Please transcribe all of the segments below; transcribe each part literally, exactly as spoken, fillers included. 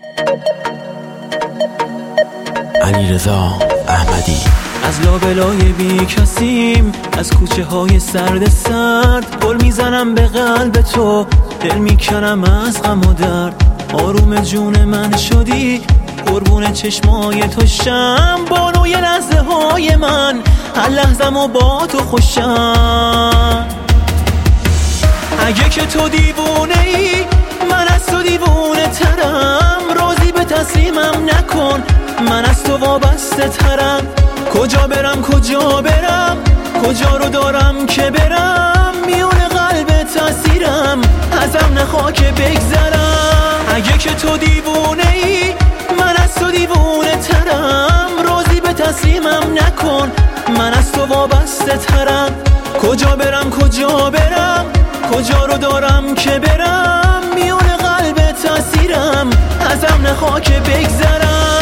علیرضا احمدی. از لابلای بی کسیم، از کوچه های سرد سرد گل میزنم به قلب تو، دل میکنم از غم و درد. آروم جون من شدی، قربون چشمای تو شم، بانوی لحظه های من، هر لحظم و با تو خوشم. اگه که تو دیوونه ای، من از تو دیوونه ترم، راضی به تسلیمم نکن، من از تو وابسته ترم. کجا برم کجا برم، کجا رو دارم که برم، میون قلب تاثیرم، ازم نخوا که بگذرم. اگه که تو دیوونه ای، من از تو دیوونه ترم، راضی به تسلیمم نکن، من از تو وابسته ترم. کجا برم کجا برم، کجا رو دارم که برم، میون قلب تاثیرم، ازم نخوا که بگذرم.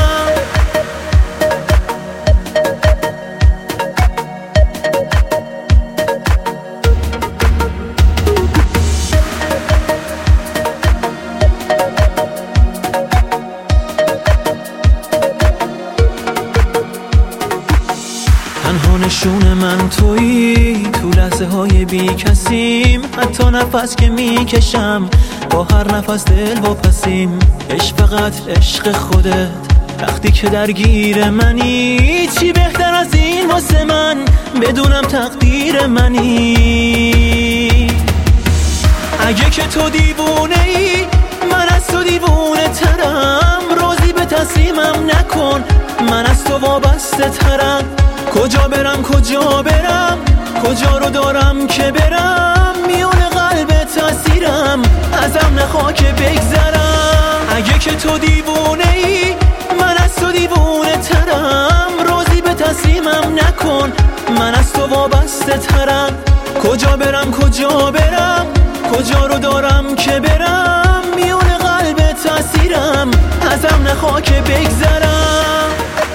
تنها نشون من تویی، تو لحظه های بی کسیم، حتی نفس که میکشم با هر نفس دل واپسیم. عشق فقط عشق خودت، وقتی که درگیر منی، چی بهتر از این واسه من، بدونم تقدیر منی. اگه که تو دیوونه ای، من از تو دیوونه ترم، راضی به تسلیمم نکن، من از تو وابسته ترم. کجا برم کجا برم، کجا رو دارم که برم، میون قلب تاثیرم، ازم نخوا که بگذرم. اگه که تو دیوونه ای، من از تو دیوونه ترم، راضی به تسلیمم نکن، من از تو وابسته ترم. کجا برم کجا برم، کجا رو دارم که برم، میون قلب تاثیرم، ازم نخوا که بگذرم.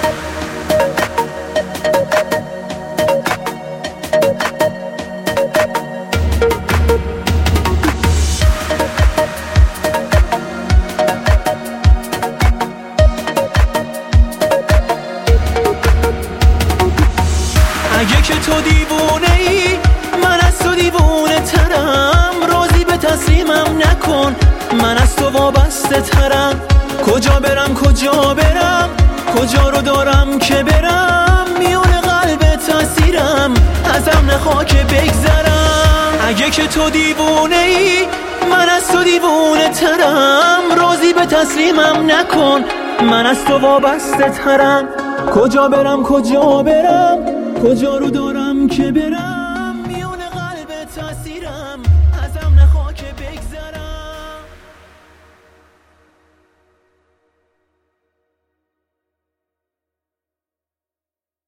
اگه که تو دیوونه ای، من از تو دیوونه ترم، راضی به تسلیمم نکن، من از تو وابسته ترم. کجا برم کجا برم، کجا رو دارم که برم، میون قلب تاثیرم، ازم نخوا که بگذرم. اگه که تو دیوونه ای، من از تو دیوونه ترم، راضی به تسلیمم نکن، من از تو وابسته ترم. کجا برم کجا برم، کجا رو دارم که برم.